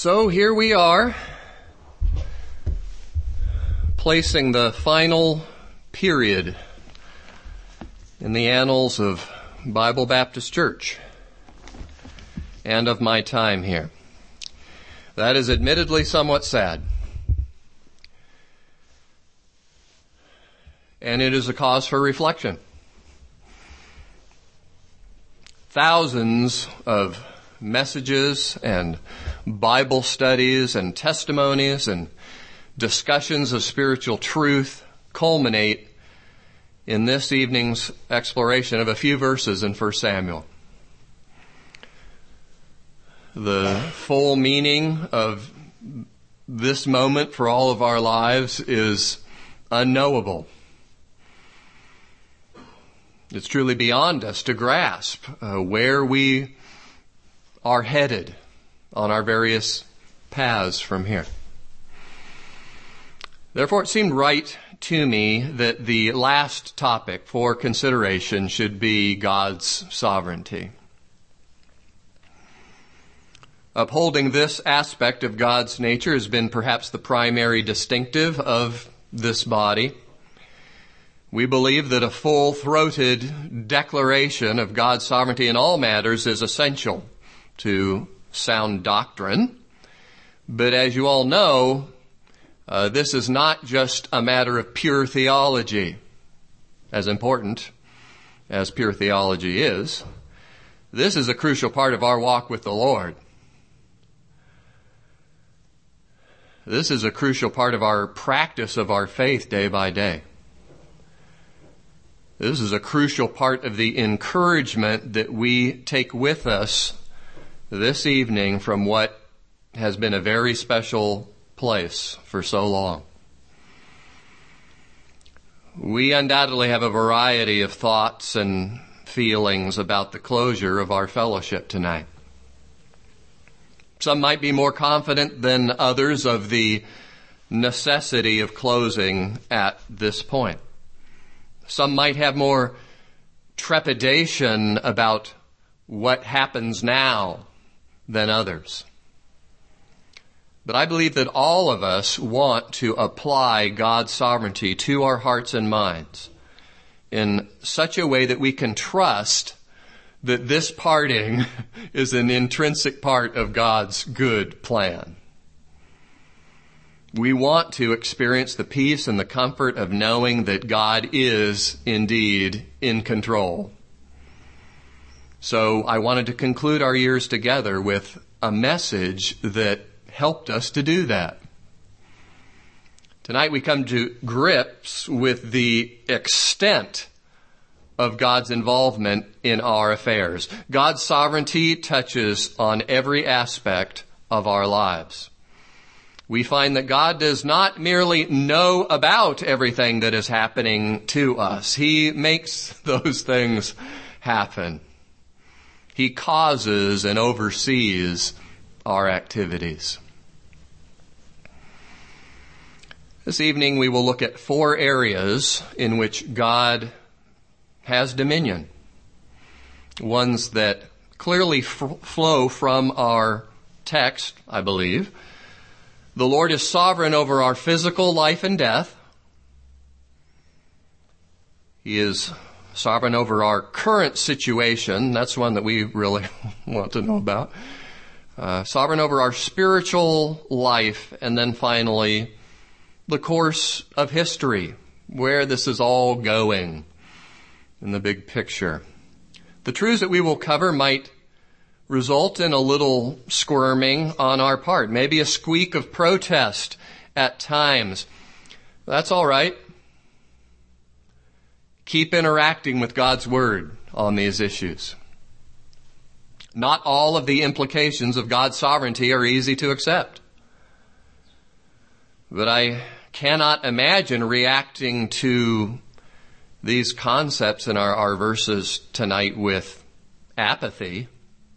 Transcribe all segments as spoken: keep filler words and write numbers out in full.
So here we are, placing the final period in the annals of Bible Baptist Church and of my time here. That is admittedly somewhat sad. And it is a cause for reflection. Thousands of messages and Bible studies and testimonies and discussions of spiritual truth culminate in this evening's exploration of a few verses in First Samuel. The full meaning of this moment for all of our lives is unknowable. It's truly beyond us to grasp uh, where we are headed on our various paths from here. Therefore, it seemed right to me that the last topic for consideration should be God's sovereignty. Upholding this aspect of God's nature has been perhaps the primary distinctive of this body. We believe that a full-throated declaration of God's sovereignty in all matters is essential to sound doctrine. But as you all know, uh, this is not just a matter of pure theology, as important as pure theology is. This is a crucial part of our walk with the Lord. This is a crucial part of our practice of our faith day by day. This is a crucial part of the encouragement that we take with us this evening from what has been a very special place for so long. We undoubtedly have a variety of thoughts and feelings about the closure of our fellowship tonight. Some might be more confident than others of the necessity of closing at this point. Some might have more trepidation about what happens now than others. But I believe that all of us want to apply God's sovereignty to our hearts and minds in such a way that we can trust that this parting is an intrinsic part of God's good plan. We want to experience the peace and the comfort of knowing that God is indeed in control. So I wanted to conclude our years together with a message that helped us to do that. Tonight we come to grips with the extent of God's involvement in our affairs. God's sovereignty touches on every aspect of our lives. We find that God does not merely know about everything that is happening to us. He makes those things happen. He causes and oversees our activities. This evening we will look at four areas in which God has dominion. Ones that clearly f- flow from our text, I believe. The Lord is sovereign over our physical life and death. He is sovereign over our current situation. That's one that we really want to know about. Uh, sovereign over our spiritual life. And then finally, the course of history, where this is all going in the big picture. The truths that we will cover might result in a little squirming on our part, maybe a squeak of protest at times. That's all right. Keep interacting with God's Word on these issues. Not all of the implications of God's sovereignty are easy to accept. But I cannot imagine reacting to these concepts in our, our verses tonight with apathy.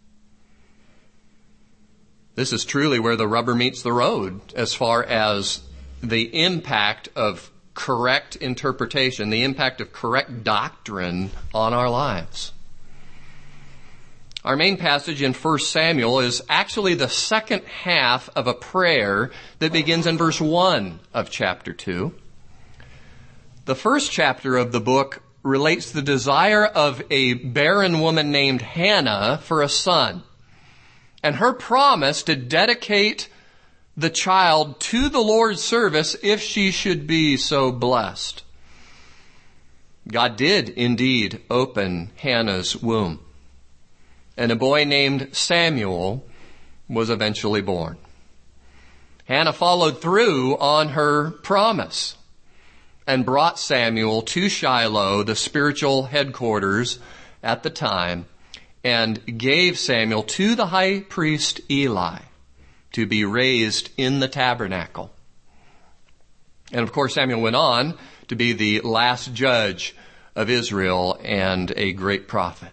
This is truly where the rubber meets the road as far as the impact of correct interpretation, the impact of correct doctrine on our lives. Our main passage in First Samuel is actually the second half of a prayer that begins in verse one of chapter two. The first chapter of the book relates the desire of a barren woman named Hannah for a son, and her promise to dedicate the child to the Lord's service if she should be so blessed. God did indeed open Hannah's womb, and a boy named Samuel was eventually born. Hannah followed through on her promise and brought Samuel to Shiloh, the spiritual headquarters at the time, and gave Samuel to the high priest Eli to be raised in the tabernacle. And of course, Samuel went on to be the last judge of Israel and a great prophet.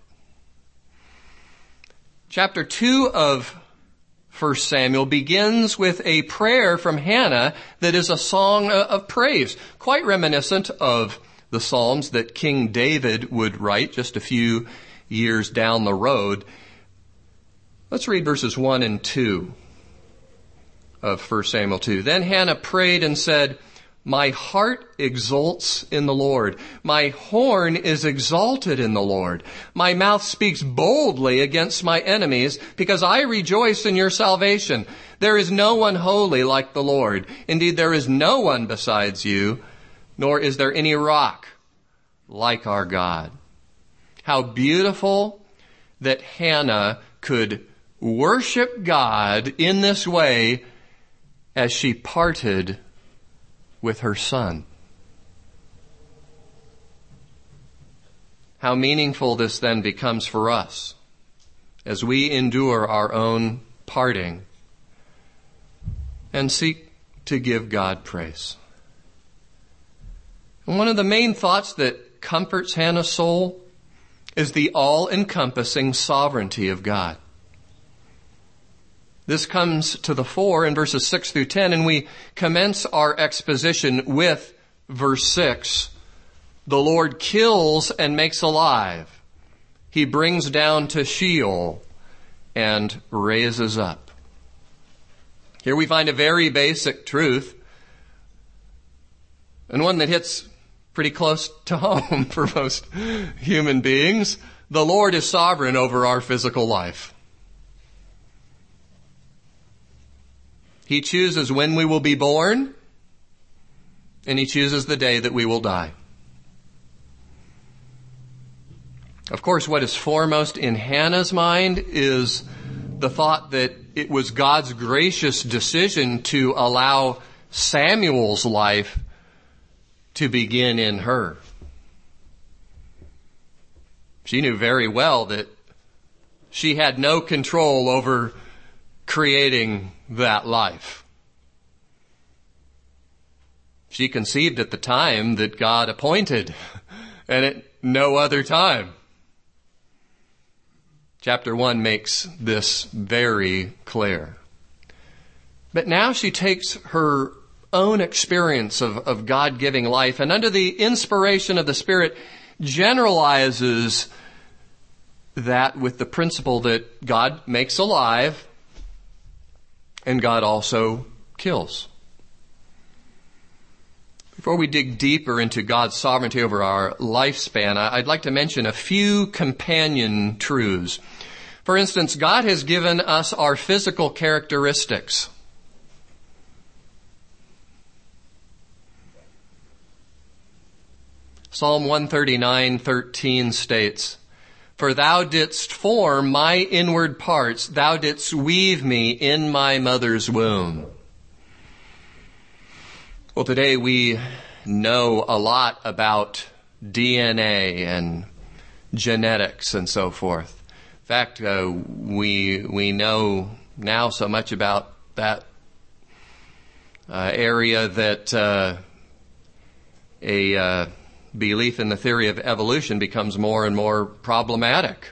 Chapter two of First Samuel begins with a prayer from Hannah that is a song of praise, quite reminiscent of the Psalms that King David would write just a few years down the road. Let's read verses one and two of First Samuel two. Then Hannah prayed and said, "My heart exults in the Lord. My horn is exalted in the Lord. My mouth speaks boldly against my enemies because I rejoice in your salvation. There is no one holy like the Lord. Indeed, there is no one besides you, nor is there any rock like our God." How beautiful that Hannah could worship God in this way as she parted with her son. How meaningful this then becomes for us as we endure our own parting and seek to give God praise. And one of the main thoughts that comforts Hannah's soul is the all-encompassing sovereignty of God. This comes to the fore in verses six through ten, and we commence our exposition with verse six. The Lord kills and makes alive. He brings down to Sheol and raises up. Here we find a very basic truth, and one that hits pretty close to home for most human beings. The Lord is sovereign over our physical life. He chooses when we will be born, and He chooses the day that we will die. Of course, what is foremost in Hannah's mind is the thought that it was God's gracious decision to allow Samuel's life to begin in her. She knew very well that she had no control over creating that life. She conceived at the time that God appointed, and at no other time. Chapter one makes this very clear. But now she takes her own experience of, of God giving life, and under the inspiration of the Spirit, generalizes that with the principle that God makes alive and God also kills. Before we dig deeper into God's sovereignty over our lifespan, I'd like to mention a few companion truths. For instance, God has given us our physical characteristics. Psalm one thirty-nine thirteen states, "For thou didst form my inward parts, thou didst weave me in my mother's womb." Well, today we know a lot about D N A and genetics and so forth. In fact, uh, we we know now so much about that uh, area that uh, a uh, belief in the theory of evolution becomes more and more problematic.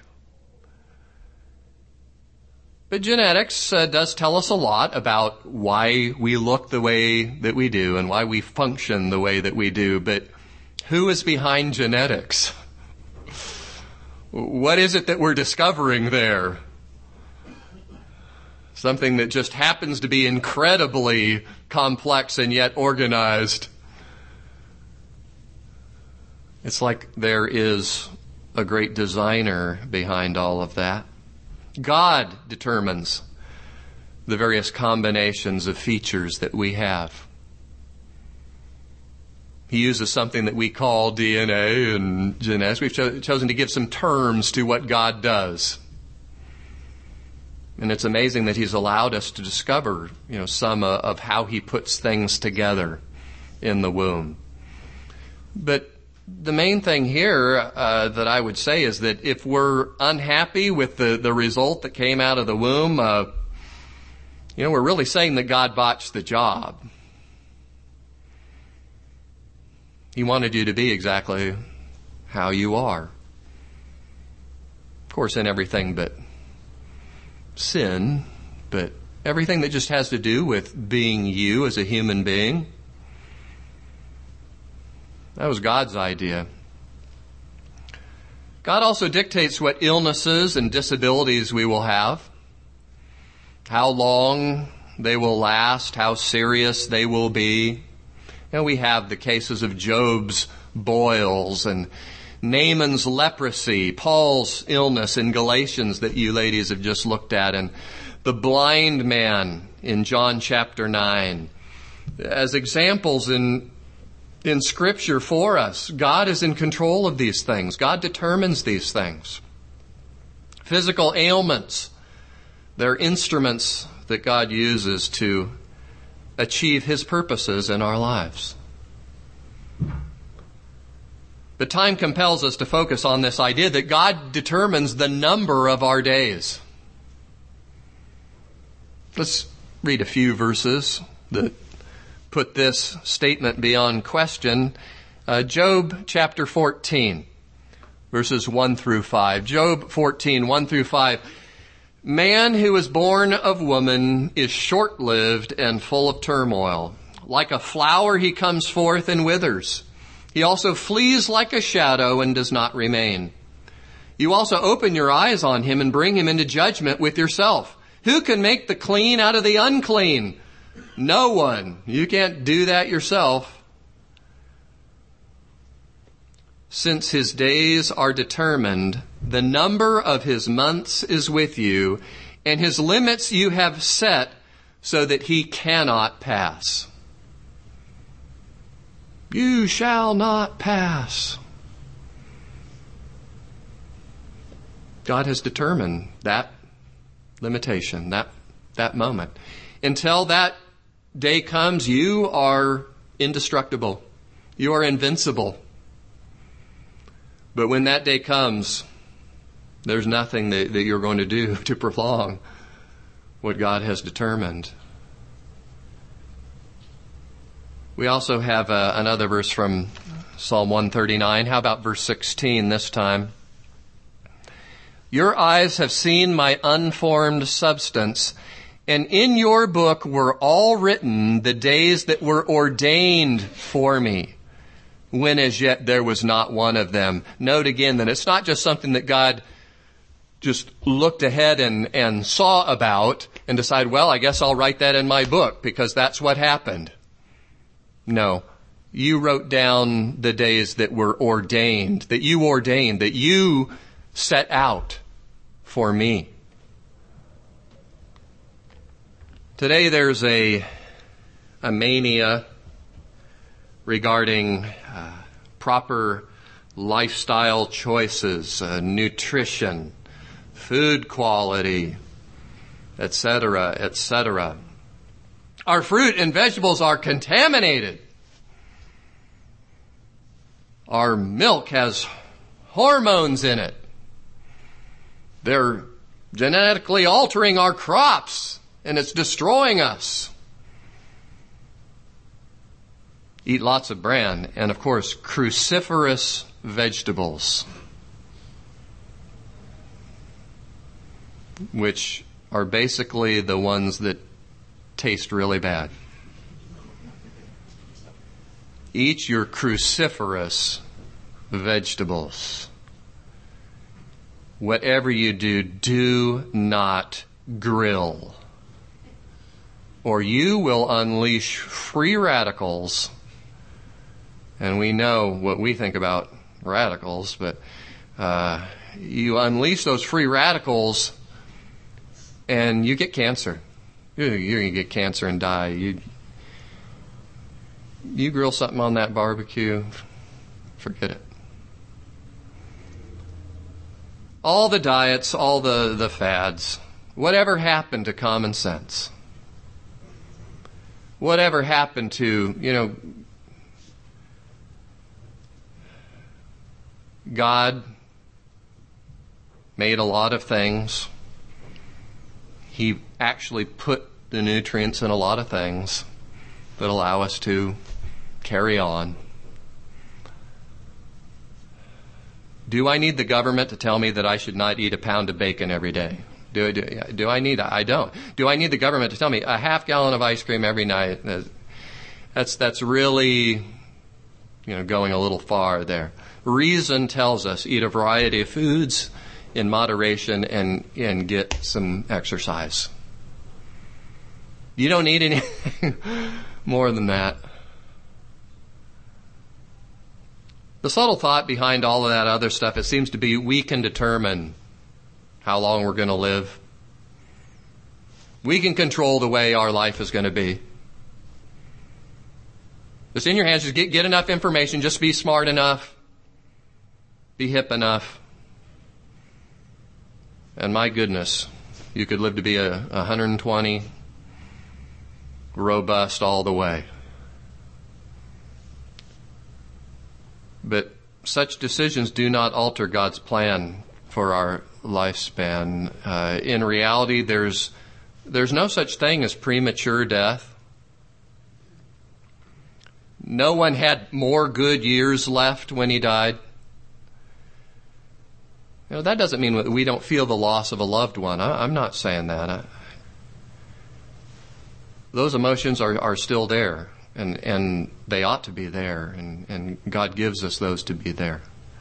But genetics uh, does tell us a lot about why we look the way that we do and why we function the way that we do. But who is behind genetics? What is it that we're discovering there? Something that just happens to be incredibly complex and yet organized. It's like there is a great designer behind all of that. God determines the various combinations of features that we have. He uses something that we call D N A and genetics. We've cho- chosen to give some terms to what God does. And it's amazing that He's allowed us to discover, you know, some uh, of how He puts things together in the womb. But the main thing here uh, that I would say is that if we're unhappy with the, the result that came out of the womb, uh, you know, we're really saying that God botched the job. He wanted you to be exactly how you are. Of course, in everything but sin, but everything that just has to do with being you as a human being. That was God's idea. God also dictates what illnesses and disabilities we will have, how long they will last, how serious they will be. You know, we have the cases of Job's boils and Naaman's leprosy, Paul's illness in Galatians that you ladies have just looked at, and the blind man in John chapter nine. As examples in in Scripture for us, God is in control of these things. God determines these things. Physical ailments, they're instruments that God uses to achieve His purposes in our lives. But time compels us to focus on this idea that God determines the number of our days. Let's read a few verses that put this statement beyond question. Uh, Job chapter fourteen, verses one through five. Job fourteen, one through five. Man who is born of woman is short-lived and full of turmoil. Like a flower he comes forth and withers. He also flees like a shadow and does not remain. You also open your eyes on him and bring him into judgment with yourself. Who can make the clean out of the unclean? No one. You can't do that yourself. Since his days are determined, the number of his months is with you, and his limits you have set so that he cannot pass. You shall not pass. God has determined that limitation, that, that moment. Until that day comes, you are indestructible. You are invincible. But when that day comes, there's nothing that, that you're going to do to prolong what God has determined. We also have uh, another verse from Psalm one thirty-nine. How about verse sixteen this time? Your eyes have seen my unformed substance, and in your book were all written the days that were ordained for me, when as yet there was not one of them. Note again that it's not just something that God just looked ahead and, and saw about and decided, well, I guess I'll write that in my book because that's what happened. No, you wrote down the days that were ordained, that you ordained, that you set out for me. Today there's a, a mania regarding uh, proper lifestyle choices, uh, nutrition, food quality, et cetera, et cetera. Our fruit and vegetables are contaminated. Our milk has hormones in it. They're genetically altering our crops, and it's destroying us. Eat lots of bran, and of course, cruciferous vegetables, which are basically the ones that taste really bad. Eat your cruciferous vegetables. whatever you do, do not grill, or you will unleash free radicals. And we know what we think about radicals, but uh, you unleash those free radicals and you get cancer. You're, you're going to get cancer and die. You, you grill something on that barbecue, forget it. All the diets, all the, the fads, whatever happened to common sense? Whatever happened to, you know, God made a lot of things. He actually put the nutrients in a lot of things that allow us to carry on. Do I need the government to tell me that I should not eat a pound of bacon every day? Do, do, do I need that? I don't. Do I need the government to tell me a half gallon of ice cream every night? That's, that's really, you know, going a little far there. Reason tells us eat a variety of foods in moderation and, and get some exercise. You don't need anything more than that. The subtle thought behind all of that other stuff, it seems to be we can determine how long we're going to live. We can control the way our life is going to be. It's in your hands. Just get, get enough information. Just be smart enough. Be hip enough. And my goodness, you could live to be a, a one hundred twenty, robust all the way. But such decisions do not alter God's plan for our lifespan. Uh, in reality, there's there's no such thing as premature death. No one had more good years left when he died. You know, that doesn't mean we don't feel the loss of a loved one. I, I'm not saying that. I, those emotions are, are still there. And, and they ought to be there, and, and God gives us those to be there.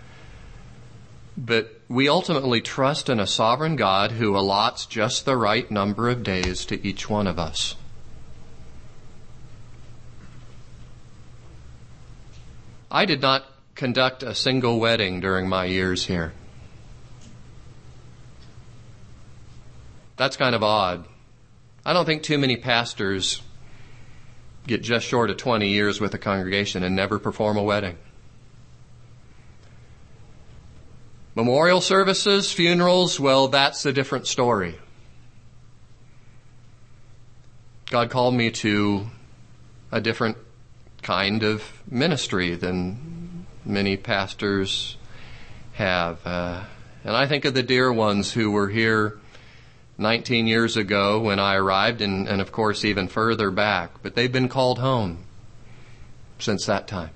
But we ultimately trust in a sovereign God who allots just the right number of days to each one of us. I did not conduct a single wedding during my years here. That's kind of odd. I don't think too many pastors get just short of twenty years with a congregation and never perform a wedding. Memorial services, funerals, well, that's a different story. God called me to a different kind of ministry than many pastors have. Uh, and I think of the dear ones who were here nineteen years ago when I arrived, and, and of course even further back. But they've been called home since that time.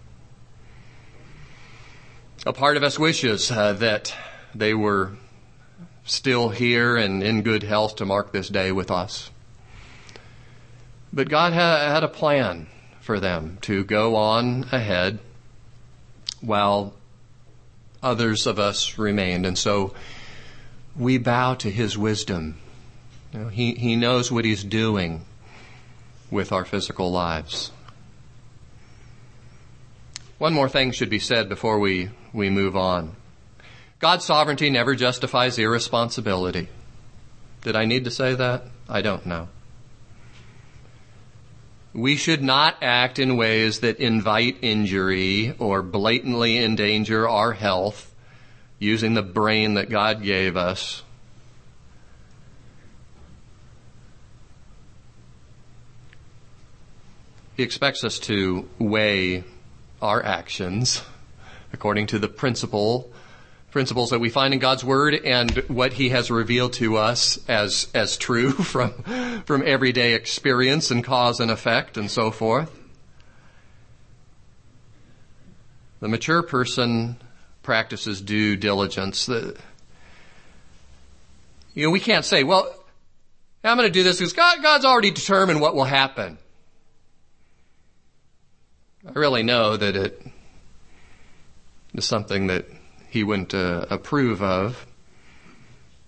A part of us wishes uh, that they were still here and in good health to mark this day with us. But God ha- had a plan for them to go on ahead while others of us remained. And so we bow to His wisdom. You know, he, he knows what He's doing with our physical lives. One more thing should be said before we, we move on. God's sovereignty never justifies irresponsibility. Did I need to say that? I don't know. We should not act in ways that invite injury or blatantly endanger our health using the brain that God gave us. He expects us to weigh our actions according to the principle, principles that we find in God's Word and what He has revealed to us as, as true from, from everyday experience and cause and effect and so forth. The mature person practices due diligence. The, you know, we can't say, well, I'm going to do this because God, God's already determined what will happen. I really know that it is something that He wouldn't uh, approve of.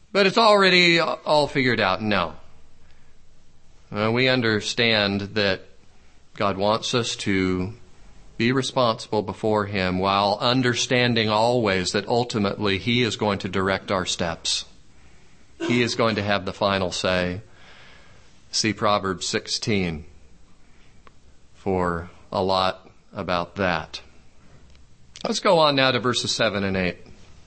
But it's already all figured out. No. Uh, we understand that God wants us to be responsible before Him while understanding always that ultimately He is going to direct our steps. He is going to have the final say. See Proverbs sixteen for a lot about that. Let's go on now to verses seven and eight.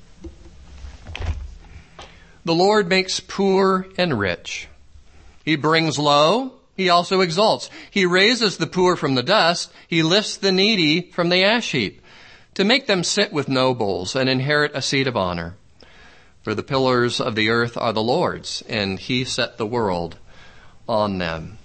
The Lord makes poor and rich. He brings low, He also exalts. He raises the poor from the dust. He lifts the needy from the ash heap to make them sit with nobles and inherit a seat of honor. For the pillars of the earth are the Lord's, and He set the world on them.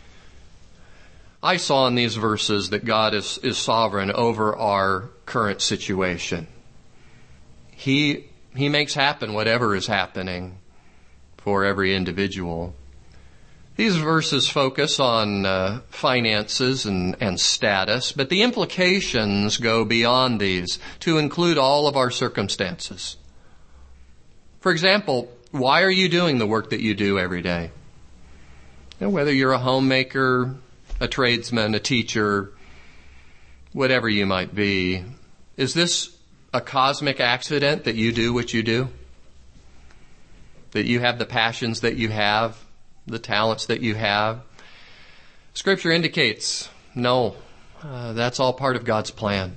I saw in these verses that God is, is sovereign over our current situation. He, He makes happen whatever is happening for every individual. These verses focus on uh, finances and, and status, but the implications go beyond these to include all of our circumstances. For example, why are you doing the work that you do every day? You know, whether you're a homemaker, a tradesman, a teacher, whatever you might be, is this a cosmic accident that you do what you do? That you have the passions that you have? The talents that you have? Scripture indicates, no, uh, that's all part of God's plan.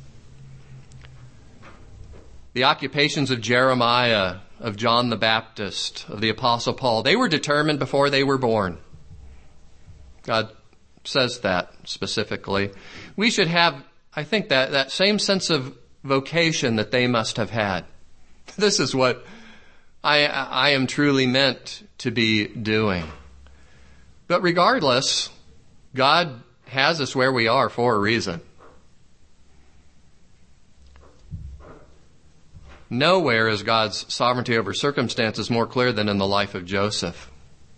The occupations of Jeremiah, of John the Baptist, of the Apostle Paul, they were determined before they were born. God says that specifically. We should have, I think, that, that same sense of vocation that they must have had. This is what I, I am truly meant to be doing. But regardless, God has us where we are for a reason. Nowhere is God's sovereignty over circumstances more clear than in the life of Joseph.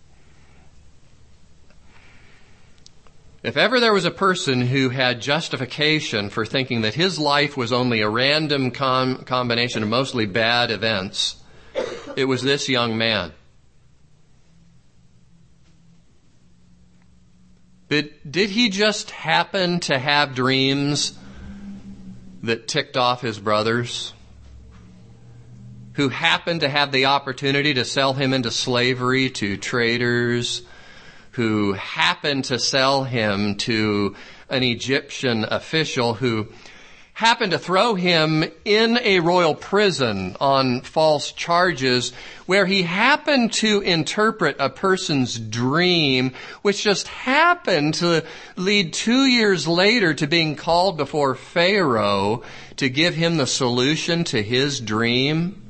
If ever there was a person who had justification for thinking that his life was only a random com- combination of mostly bad events, it was this young man. But did he just happen to have dreams that ticked off his brothers, who happened to have the opportunity to sell him into slavery to traders, who happened to sell him to an Egyptian official who happened to throw him in a royal prison on false charges, where he happened to interpret a person's dream, which just happened to lead two years later to being called before Pharaoh to give him the solution to his dream?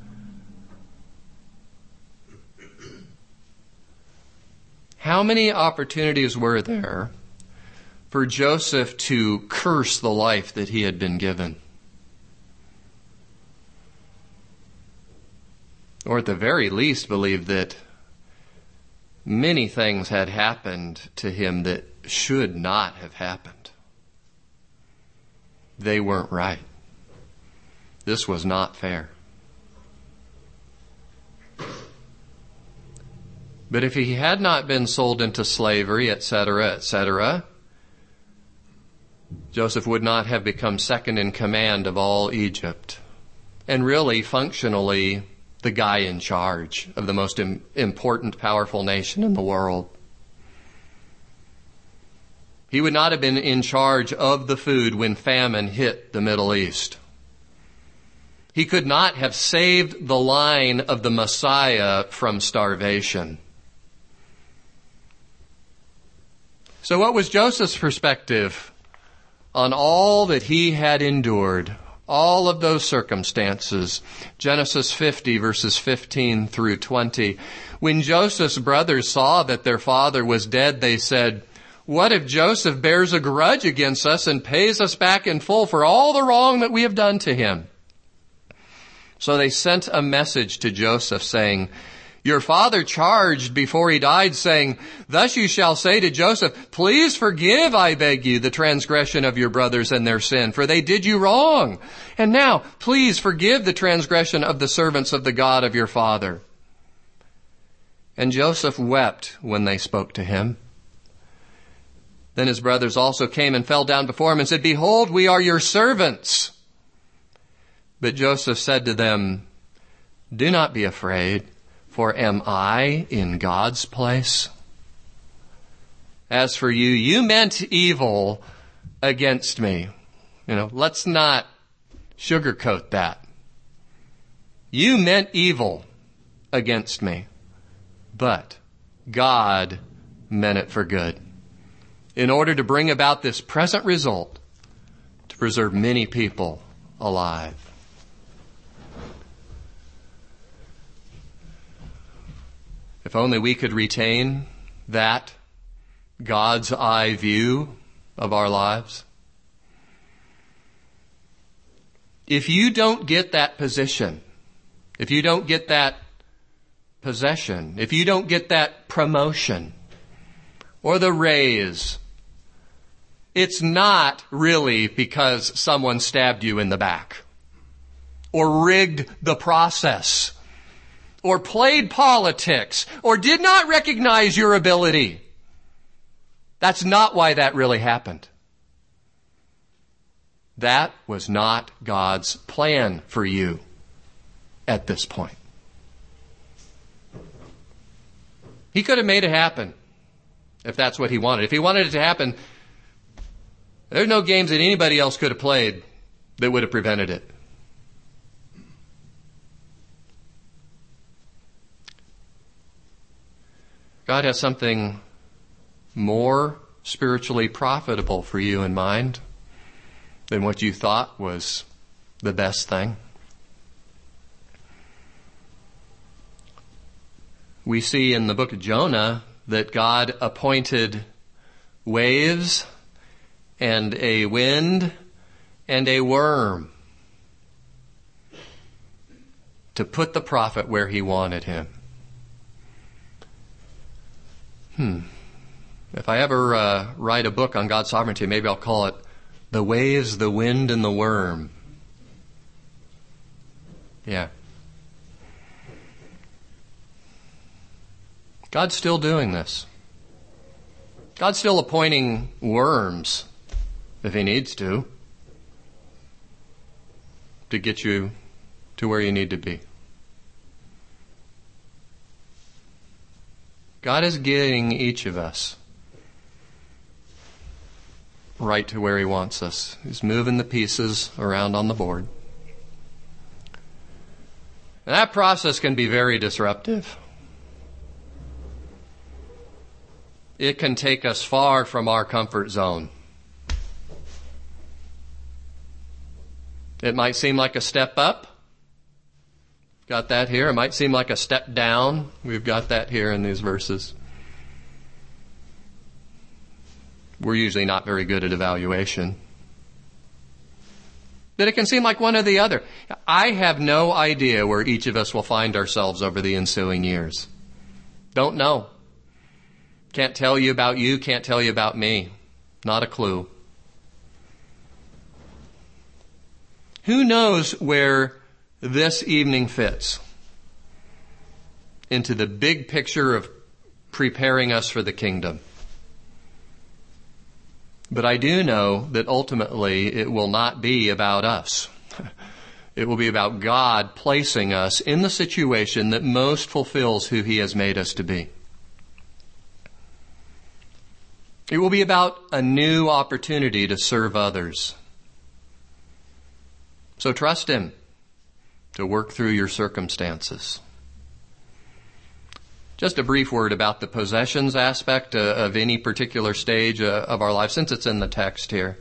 How many opportunities were there for Joseph to curse the life that he had been given? Or at the very least believe that many things had happened to him that should not have happened. They weren't right. This was not fair. But if he had not been sold into slavery, et cetera, et cetera, Joseph would not have become second in command of all Egypt, and really, functionally, the guy in charge of the most im- important, powerful nation in the world. He would not have been in charge of the food when famine hit the Middle East. He could not have saved the line of the Messiah from starvation. So what was Joseph's perspective on all that he had endured, all of those circumstances? Genesis fifty, verses fifteen through twenty. When Joseph's brothers saw that their father was dead, they said, "What if Joseph bears a grudge against us and pays us back in full for all the wrong that we have done to him?" So they sent a message to Joseph saying, "Your father charged before he died, saying, 'Thus you shall say to Joseph, please forgive, I beg you, the transgression of your brothers and their sin, for they did you wrong. And now, please forgive the transgression of the servants of the God of your father.'" And Joseph wept when they spoke to him. Then his brothers also came and fell down before him and said, Behold, we are your servants. But Joseph said to them, Do not be afraid, for am I in God's place? As for you, you meant evil against me. You know, let's not sugarcoat that. You meant evil against me, but God meant it for good, in order to bring about this present result, to preserve many people alive. If only we could retain that God's eye view of our lives. If you don't get that position, if you don't get that possession, if you don't get that promotion or the raise, it's not really because someone stabbed you in the back or rigged the process or played politics or did not recognize your ability. That's not why that really happened. That was not God's plan for you at this point. He could have made it happen if that's what he wanted. If he wanted it to happen, there's no games that anybody else could have played that would have prevented it. God has something more spiritually profitable for you in mind than what you thought was the best thing. We see in the book of Jonah that God appointed waves and a wind and a worm to put the prophet where he wanted him. Hmm. If I ever uh, write a book on God's sovereignty, maybe I'll call it The Waves, the Wind, and the Worm. Yeah. God's still doing this. God's still appointing worms, if he needs to, to get you to where you need to be. God is getting each of us right to where he wants us. He's moving the pieces around on the board. And that process can be very disruptive. It can take us far from our comfort zone. It might seem like a step up. Got that here. It might seem like a step down. We've got that here in these verses. We're usually not very good at evaluation. But it can seem like one or the other. I have no idea where each of us will find ourselves over the ensuing years. Don't know. Can't tell you about you, can't tell you about me. Not a clue. Who knows where this evening fits into the big picture of preparing us for the kingdom? But I do know that ultimately it will not be about us. It will be about God placing us in the situation that most fulfills who he has made us to be. It will be about a new opportunity to serve others. So trust him to work through your circumstances. Just a brief word about the possessions aspect uh, of any particular stage uh, of our life, since it's in the text here.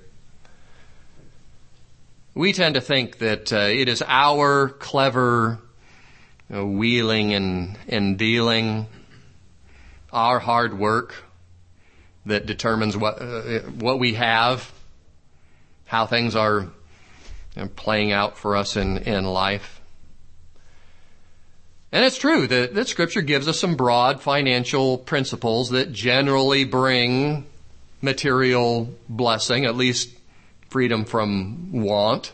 We tend to think that uh, it is our clever you know, wheeling and, and dealing, our hard work, that determines what uh, what we have, how things are you know, playing out for us in, in life. And it's true that, that Scripture gives us some broad financial principles that generally bring material blessing, at least freedom from want.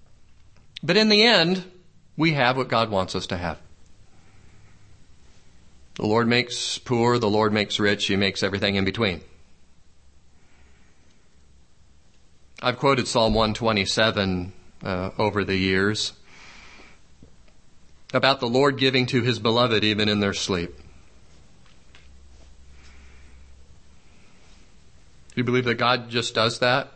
But in the end, we have what God wants us to have. The Lord makes poor, the Lord makes rich, He makes everything in between. I've quoted Psalm one twenty-seven uh, over the years about the Lord giving to His beloved even in their sleep. Do you believe that God just does that?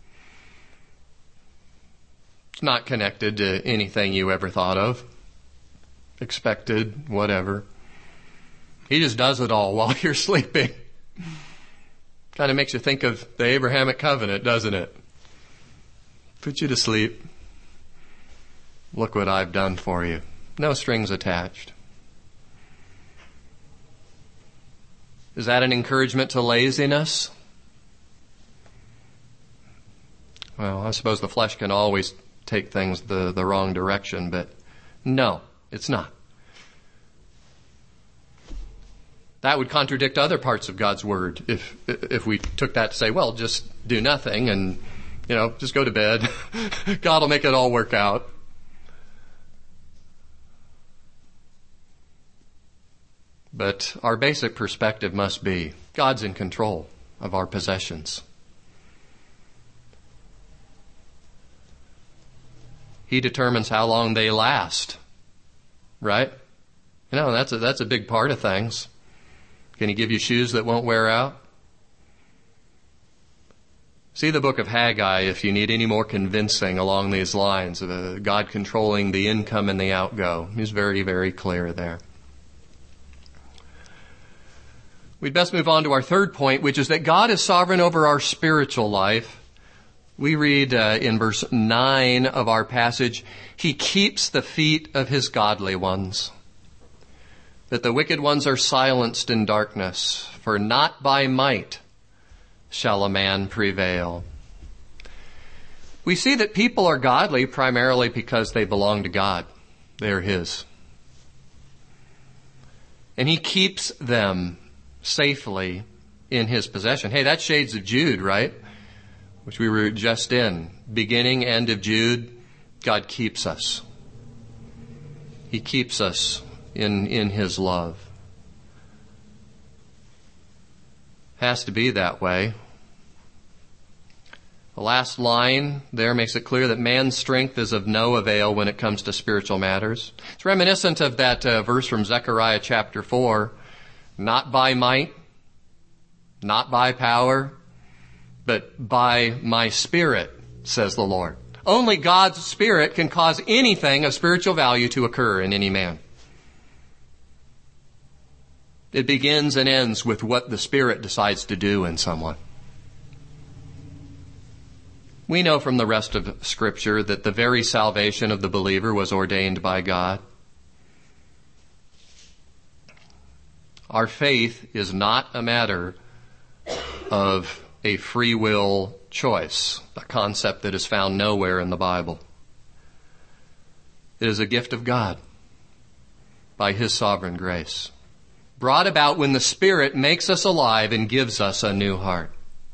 It's not connected to anything you ever thought of, expected, whatever. He just does it all while you're sleeping. Kind of makes you think of the Abrahamic covenant, doesn't it? Put you to sleep. Look what I've done for you. No strings attached. Is that an encouragement to laziness? Well, I suppose the flesh can always take things the, the wrong direction, but no, it's not. That would contradict other parts of God's Word if if we took that to say, well, just do nothing and, you know, just go to bed. God will make it all work out. But our basic perspective must be God's in control of our possessions. He determines how long they last, right? You know, that's a, that's a big part of things. Can He give you shoes that won't wear out? See the book of Haggai if you need any more convincing along these lines of uh, God controlling the income and the outgo. He's very, very clear there. We'd best move on to our third point, which is that God is sovereign over our spiritual life. We read uh, in verse nine of our passage, He keeps the feet of His godly ones, that the wicked ones are silenced in darkness, for not by might shall a man prevail. We see that people are godly primarily because they belong to God. They are His. And He keeps them safely in His possession. Hey, that's shades of Jude, right? Which we were just in. Beginning, end of Jude, God keeps us. He keeps us in, in His love. Has to be that way. The last line there makes it clear that man's strength is of no avail when it comes to spiritual matters. It's reminiscent of that uh, verse from Zechariah chapter four. Not by might, not by power, but by my Spirit, says the Lord. Only God's Spirit can cause anything of spiritual value to occur in any man. It begins and ends with what the Spirit decides to do in someone. We know from the rest of Scripture that the very salvation of the believer was ordained by God. Our faith is not a matter of a free will choice, a concept that is found nowhere in the Bible. It is a gift of God by His sovereign grace, brought about when the Spirit makes us alive and gives us a new heart.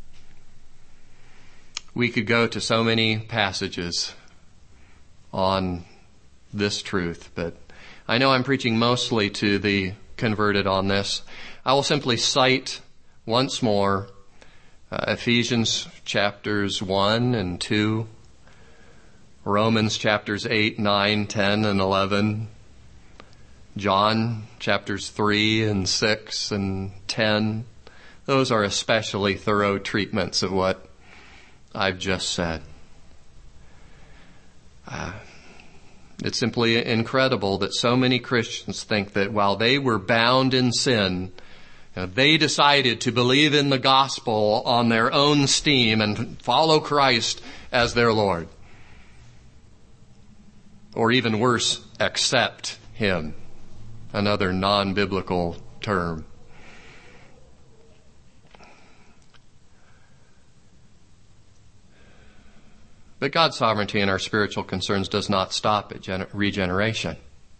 We could go to so many passages on this truth, but I know I'm preaching mostly to the converted on this. I will simply cite once more uh, Ephesians chapters one and two, Romans chapters eight, nine, ten, and eleven, John chapters three and six and ten. Those are especially thorough treatments of what I've just said. Uh, It's simply incredible that so many Christians think that while they were bound in sin, you know, they decided to believe in the gospel on their own steam and follow Christ as their Lord. Or even worse, accept Him. Another non-biblical term. But God's sovereignty in our spiritual concerns does not stop at gener- regeneration.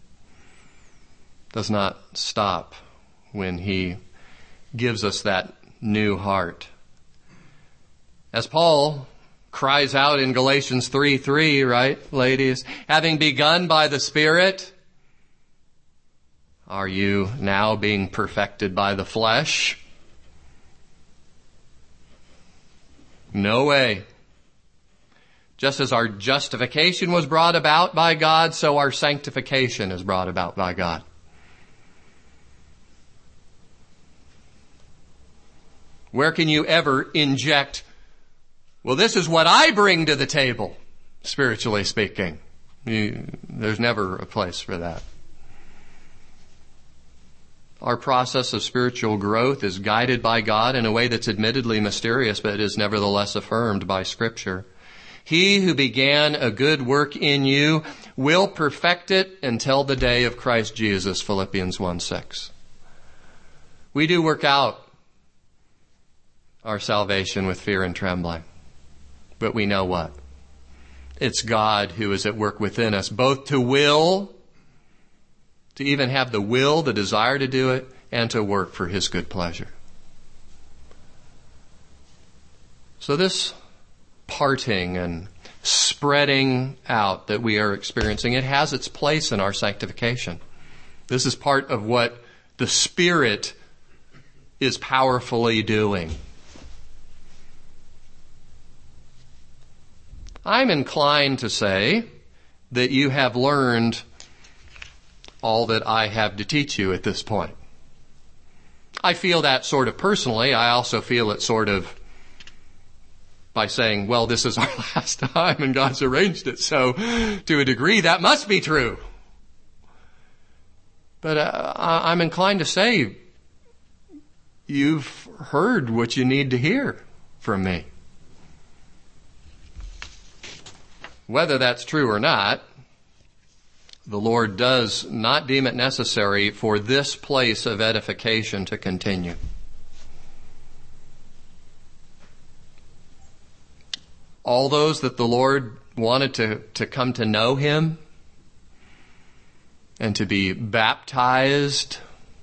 Does not stop when He gives us that new heart. As Paul cries out in Galatians three three, right, ladies? Having begun by the Spirit, Are you now being perfected by the flesh? No way. Just as our justification was brought about by God, so our sanctification is brought about by God. Where can you ever inject, well, this is what I bring to the table, spiritually speaking? You, there's never a place for that. Our process of spiritual growth is guided by God in a way that's admittedly mysterious, but is nevertheless affirmed by Scripture. He who began a good work in you will perfect it until the day of Christ Jesus, Philippians one six. We do work out our salvation with fear and trembling. But we know what? It's God who is at work within us, both to will, to even have the will, the desire to do it, and to work for His good pleasure. So this parting and spreading out that we are experiencing, it has its place in our sanctification. This is part of what the Spirit is powerfully doing. I'm inclined to say that you have learned all that I have to teach you at this point. I feel that sort of personally. I also feel it sort of by saying, well, this is our last time and God's arranged it. So to a degree, that must be true. But uh, I'm inclined to say you've heard what you need to hear from me. Whether that's true or not, the Lord does not deem it necessary for this place of edification to continue. All those that the Lord wanted to, to come to know Him and to be baptized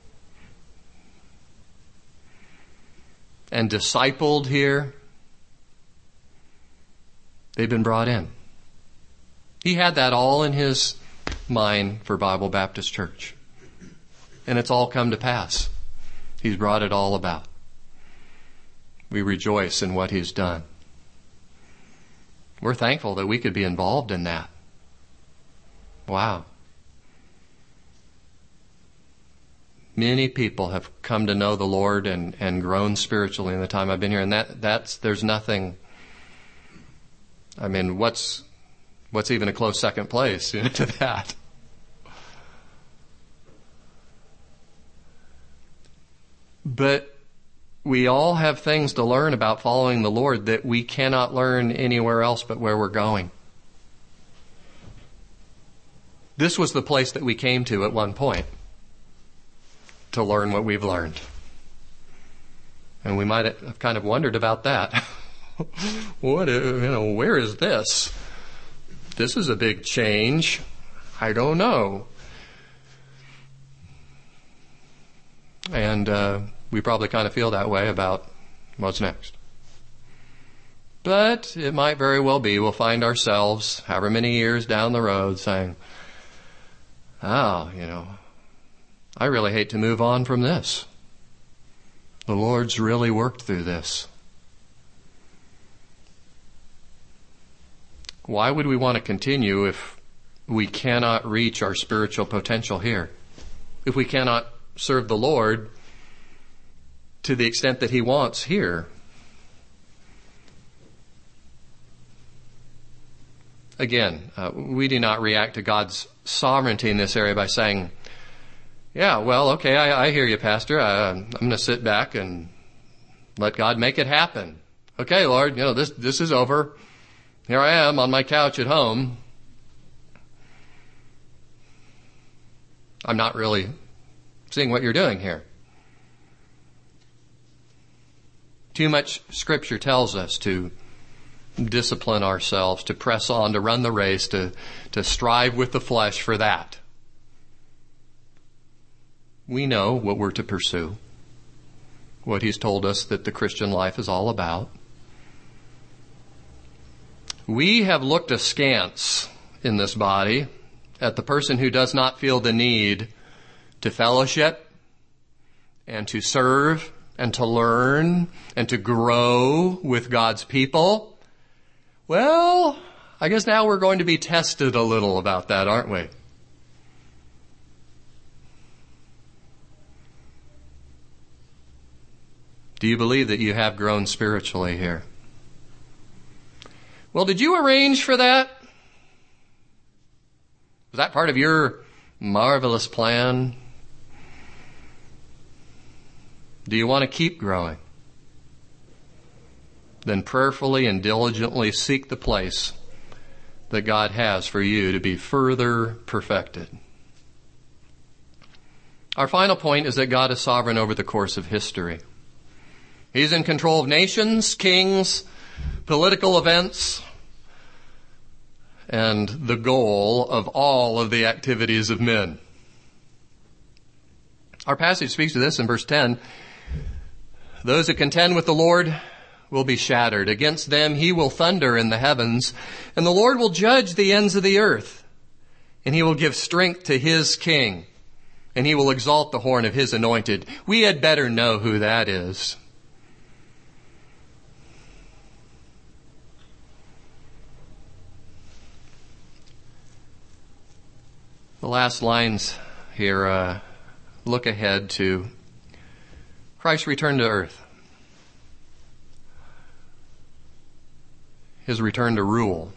and discipled here, they've been brought in. He had that all in His mind for Bible Baptist Church. And it's all come to pass. He's brought it all about. We rejoice in what He's done. We're thankful that we could be involved in that. Wow. Many people have come to know the Lord and, and grown spiritually in the time I've been here. And that that's there's nothing, I mean, what's what's even a close second place, you know, to that? But we all have things to learn about following the Lord that we cannot learn anywhere else but where we're going. This was the place that we came to at one point to learn what we've learned. And we might have kind of wondered about that. What, you know, where is this? This is a big change. I don't know. And uh, we probably kind of feel that way about what's next. But it might very well be we'll find ourselves, however many years down the road, saying, oh, you know, I really hate to move on from this. The Lord's really worked through this. Why would we want to continue if we cannot reach our spiritual potential here? If we cannot serve the Lord to the extent that He wants here? Again, uh, we do not react to God's sovereignty in this area by saying, yeah, well, okay, I, I hear you, Pastor. I, I'm going to sit back and let God make it happen. Okay, Lord, you know, this, this is over. Here I am on my couch at home. I'm not really seeing what you're doing here. Too much Scripture tells us to discipline ourselves, to press on, to run the race, to, to strive with the flesh for that. We know what we're to pursue, what He's told us that the Christian life is all about. We have looked askance in this body at the person who does not feel the need to fellowship and to serve and to learn and to grow with God's people, well, I guess now we're going to be tested a little about that, aren't we? Do you believe that you have grown spiritually here? Well, did you arrange for that? Was that part of your marvelous plan? Do you want to keep growing? Then prayerfully and diligently seek the place that God has for you to be further perfected. Our final point is that God is sovereign over the course of history. He's in control of nations, kings, political events, and the goal of all of the activities of men. Our passage speaks to this in verse ten. Those who contend with the Lord will be shattered. Against them he will thunder in the heavens, and the Lord will judge the ends of the earth. And he will give strength to his king, and he will exalt the horn of his anointed. We had better know who that is. The last lines here uh, look ahead to Christ's return to earth. His return to rule.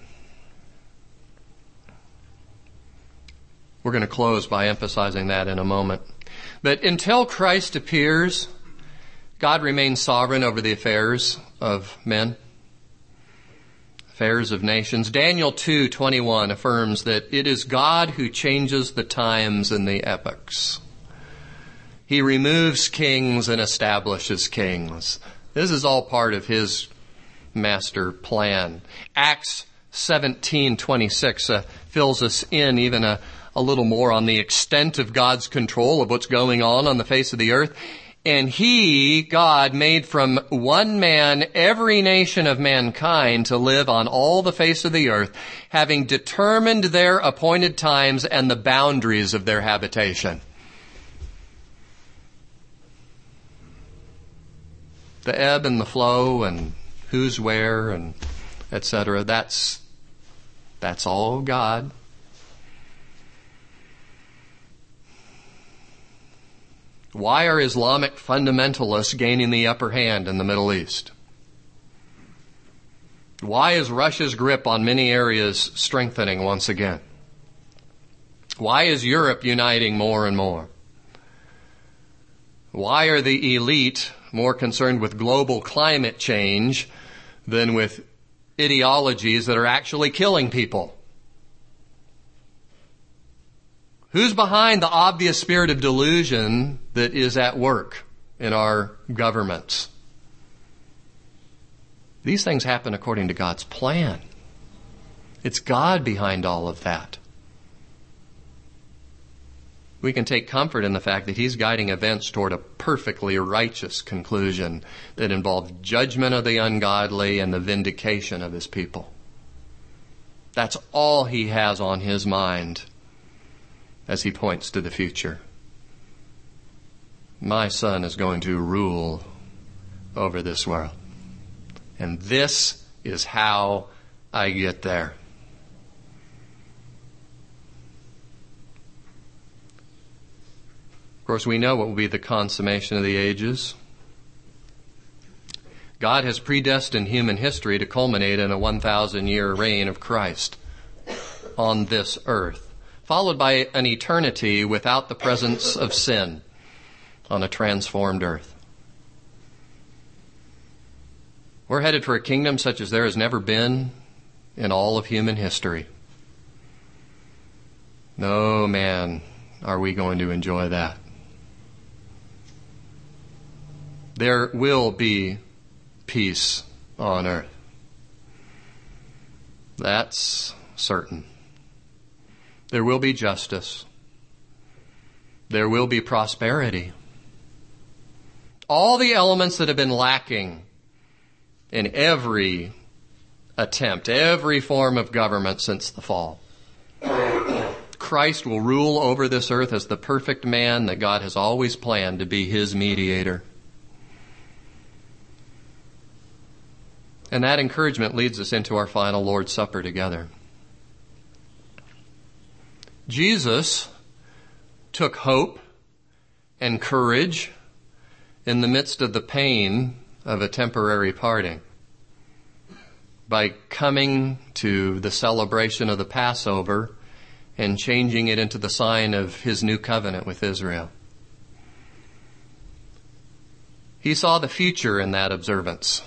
We're going to close by emphasizing that in a moment. But until Christ appears, God remains sovereign over the affairs of men, affairs of nations. Daniel two twenty-one affirms that it is God who changes the times and the epochs. He removes kings and establishes kings. This is all part of his master plan. Acts seventeen twenty-six uh, fills us in even a, a little more on the extent of God's control of what's going on on the face of the earth. And he, God, made from one man every nation of mankind to live on all the face of the earth, having determined their appointed times and the boundaries of their habitation. The ebb and the flow and who's where and et cetera, that's, that's all God. Why are Islamic fundamentalists gaining the upper hand in the Middle East? Why is Russia's grip on many areas strengthening once again? Why is Europe uniting more and more? Why are the elite more concerned with global climate change than with ideologies that are actually killing people? Who's behind the obvious spirit of delusion that is at work in our governments? These things happen according to God's plan. It's God behind all of that. We can take comfort in the fact that He's guiding events toward a perfectly righteous conclusion that involves judgment of the ungodly and the vindication of His people. That's all He has on His mind as He points to the future. My Son is going to rule over this world. And this is how I get there. Of course, we know what will be the consummation of the ages. God has predestined human history to culminate in a one thousand year reign of Christ on this earth, followed by an eternity without the presence of sin on a transformed earth. We're headed for a kingdom such as there has never been in all of human history. No, man, are we going to enjoy that. There will be peace on earth. That's certain. There will be justice. There will be prosperity. All the elements that have been lacking in every attempt, every form of government since the fall. Christ will rule over this earth as the perfect man that God has always planned to be his mediator. And that encouragement leads us into our final Lord's Supper together. Jesus took hope and courage in the midst of the pain of a temporary parting by coming to the celebration of the Passover and changing it into the sign of his new covenant with Israel. He saw the future in that observance.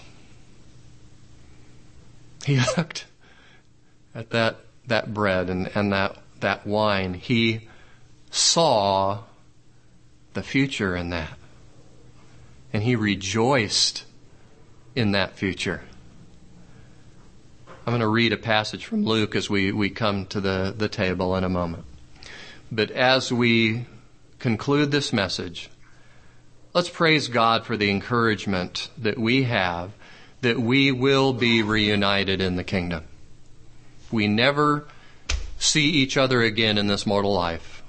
He looked at that, that bread and, and that, that wine. He saw the future in that. And he rejoiced in that future. I'm going to read a passage from Luke as we, we come to the, the table in a moment. But as we conclude this message, let's praise God for the encouragement that we have that we will be reunited in the kingdom. We never see each other again in this mortal life.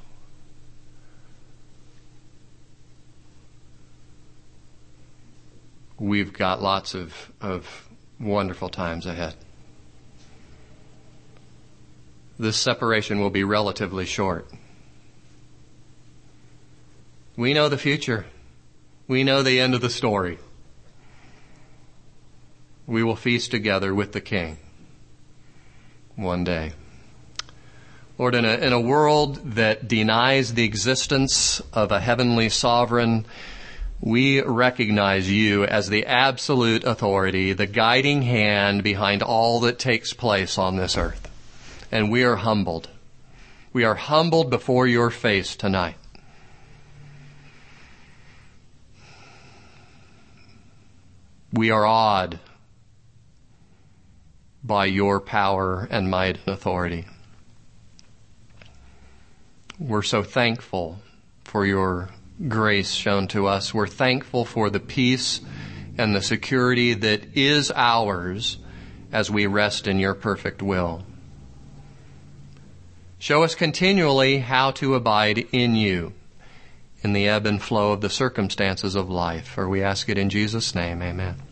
We've got lots of, of wonderful times ahead. This separation will be relatively short. We know the future. We know the end of the story. We will feast together with the King one day. Lord, in a, in a world that denies the existence of a heavenly sovereign, we recognize you as the absolute authority, the guiding hand behind all that takes place on this earth. And we are humbled. We are humbled before your face tonight. We are awed by your power and might and authority. We're so thankful for your grace shown to us. We're thankful for the peace and the security that is ours as we rest in your perfect will. Show us continually how to abide in you in the ebb and flow of the circumstances of life. For we ask it in Jesus' name, amen.